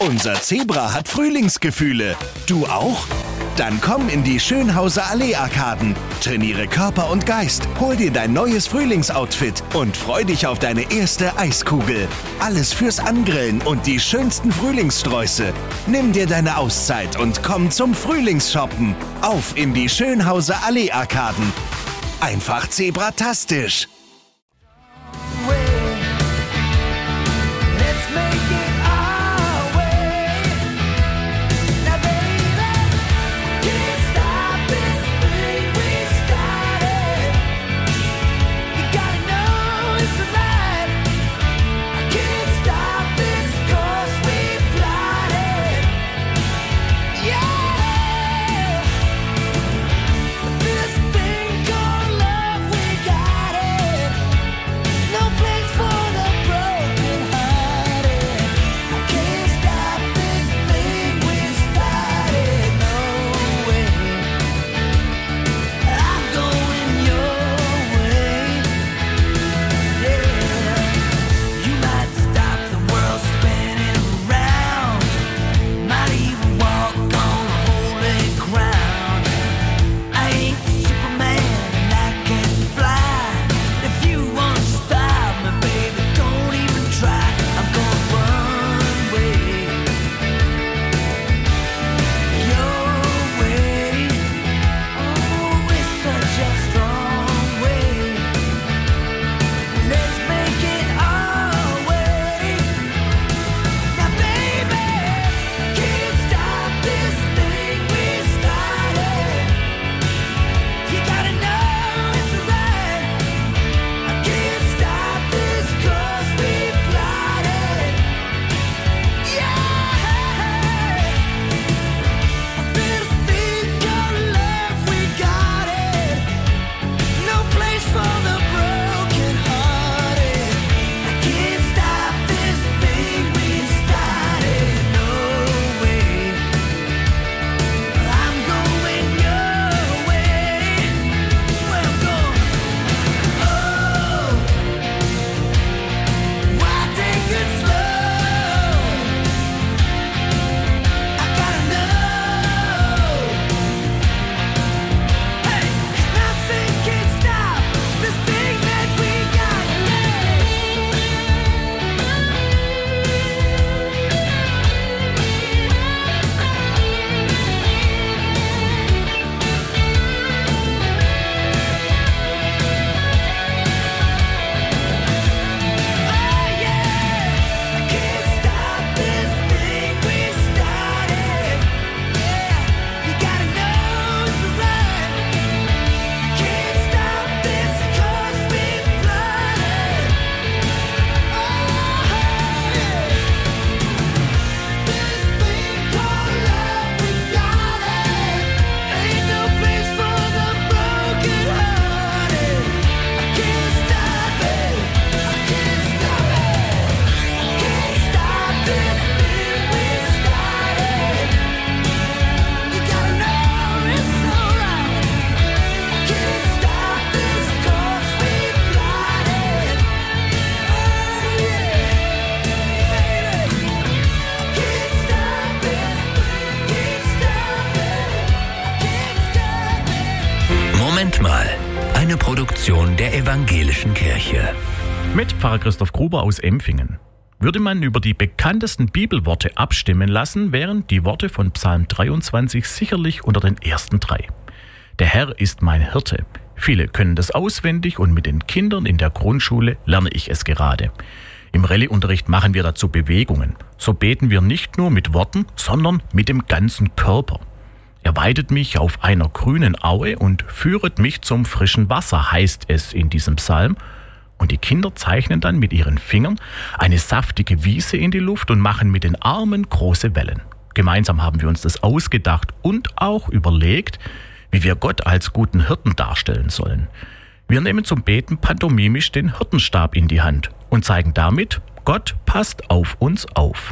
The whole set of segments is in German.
Unser Zebra hat Frühlingsgefühle. Du auch? Dann komm in die Schönhauser Allee-Arkaden. Trainiere Körper und Geist, hol dir dein neues Frühlingsoutfit und freu dich auf deine erste Eiskugel. Alles fürs Angrillen und die schönsten Frühlingssträuße. Nimm dir deine Auszeit und komm zum Frühlingsshoppen. Auf in die Schönhauser Allee-Arkaden. Einfach zebratastisch. Eine Produktion der Evangelischen Kirche. Mit Pfarrer Christoph Gruber aus Empfingen. Würde man über die bekanntesten Bibelworte abstimmen lassen, wären die Worte von Psalm 23 sicherlich unter den ersten 3. Der Herr ist mein Hirte. Viele können das auswendig und mit den Kindern in der Grundschule lerne ich es gerade. Im Rallye-Unterricht machen wir dazu Bewegungen. So beten wir nicht nur mit Worten, sondern mit dem ganzen Körper. Er weidet mich auf einer grünen Aue und führet mich zum frischen Wasser, heißt es in diesem Psalm. Und die Kinder zeichnen dann mit ihren Fingern eine saftige Wiese in die Luft und machen mit den Armen große Wellen. Gemeinsam haben wir uns das ausgedacht und auch überlegt, wie wir Gott als guten Hirten darstellen sollen. Wir nehmen zum Beten pantomimisch den Hirtenstab in die Hand und zeigen damit, Gott passt auf uns auf.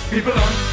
Biberon.